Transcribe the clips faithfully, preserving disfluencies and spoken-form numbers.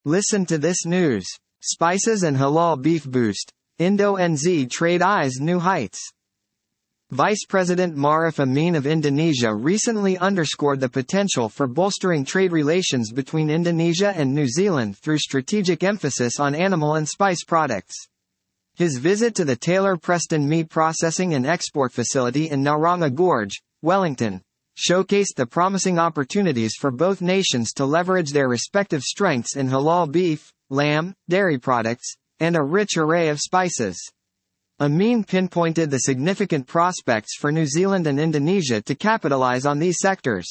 Listen to this news. Spices and halal beef boost. Indo-N Z trade eyes new heights. Vice President Maruf Amin of Indonesia recently underscored the potential for bolstering trade relations between Indonesia and New Zealand through strategic emphasis on animal and spice products. His visit to the Taylor Preston Meat Processing and Export Facility in Naranga Gorge, Wellington, showcased the promising opportunities for both nations to leverage their respective strengths in halal beef, lamb, dairy products, and a rich array of spices. Amin pinpointed the significant prospects for New Zealand and Indonesia to capitalize on these sectors.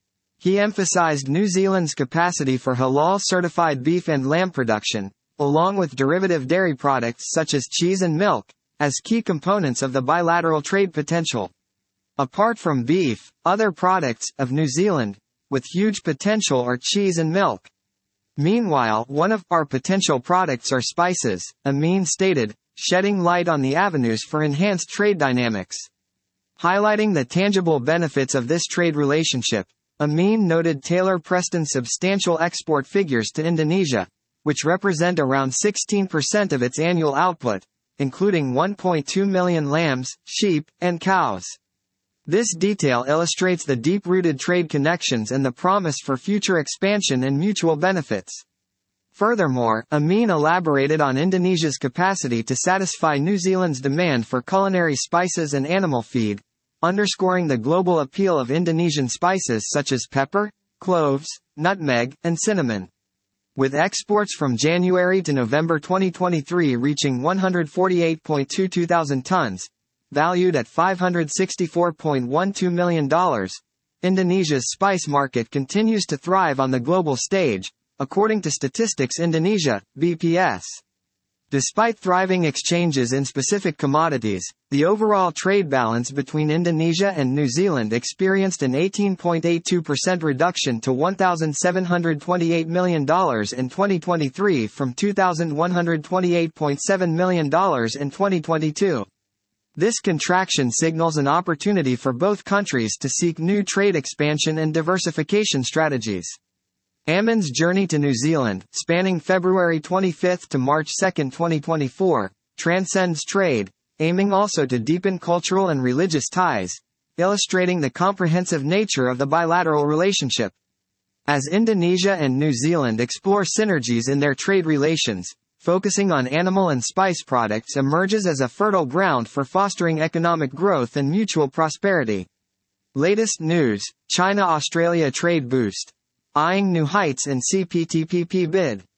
He emphasized New Zealand's capacity for halal-certified beef and lamb production, along with derivative dairy products such as cheese and milk, as key components of the bilateral trade potential. Apart from beef, other products of New Zealand with huge potential are cheese and milk. Meanwhile, one of our potential products are spices, Amin stated, shedding light on the avenues for enhanced trade dynamics. Highlighting the tangible benefits of this trade relationship, Amin noted Taylor Preston's substantial export figures to Indonesia, which represent around sixteen percent of its annual output, including one point two million lambs, sheep, and cows. This detail illustrates the deep-rooted trade connections and the promise for future expansion and mutual benefits. Furthermore, Amin elaborated on Indonesia's capacity to satisfy New Zealand's demand for culinary spices and animal feed, underscoring the global appeal of Indonesian spices such as pepper, cloves, nutmeg, and cinnamon. With exports from January to November twenty twenty-three reaching one hundred forty-eight point two two thousand tons, valued at five hundred sixty-four point one two million dollars, Indonesia's spice market continues to thrive on the global stage, according to Statistics Indonesia, B P S. Despite thriving exchanges in specific commodities, the overall trade balance between Indonesia and New Zealand experienced an eighteen point eight two percent reduction to one thousand seven hundred twenty-eight million dollars in twenty twenty-three from two thousand one hundred twenty-eight point seven million dollars in twenty twenty-two. This contraction signals an opportunity for both countries to seek new trade expansion and diversification strategies. Amin's journey to New Zealand, spanning February twenty-fifth to March second twenty twenty-four, transcends trade, aiming also to deepen cultural and religious ties, illustrating the comprehensive nature of the bilateral relationship. As Indonesia and New Zealand explore synergies in their trade relations, focusing on animal and spice products emerges as a fertile ground for fostering economic growth and mutual prosperity. Latest news: China-Australia trade boost. Eyeing new heights in C P T P P bid.